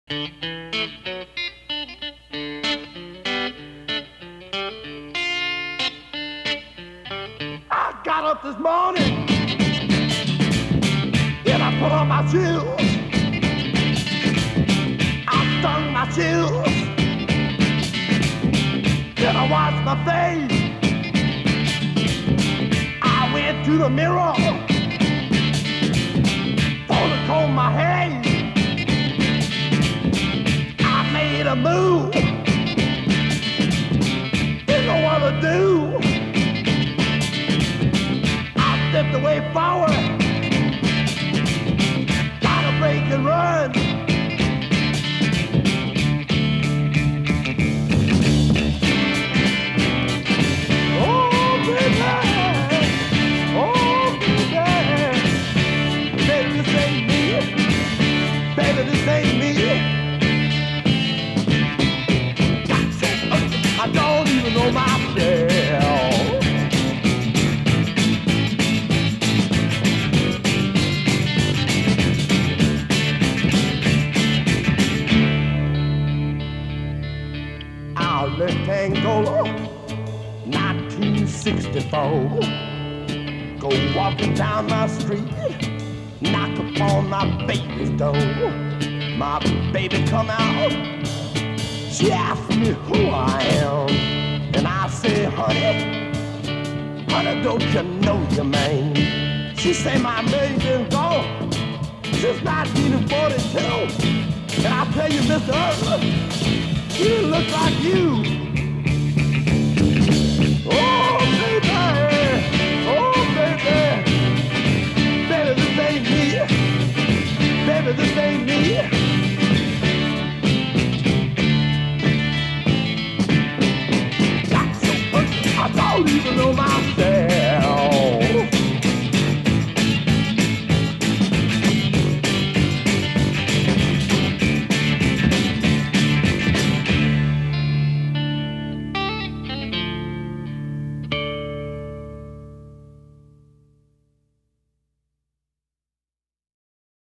I got up this morning and I put on my shoes. I stung my shoes. Then I washed my face. I went to the mirror for to comb my hair. I made a move. Didn't know what to do. I stepped away forward. Gotta break and run. Oh, baby. Oh, baby. Baby, this ain't me. Baby, this ain't me. I don't even know myself. Our left Angola, 1964. Go walking down my street, knock upon my baby's door. My baby come out. She asked me who I am, and I say, honey, don't you know your man? She say my baby been gone since 1942, and I tell you, Mr. Hustler, he didn't look like you. Oh, baby, oh, baby, baby, this ain't me, baby, this ain't me. I don't even know myself.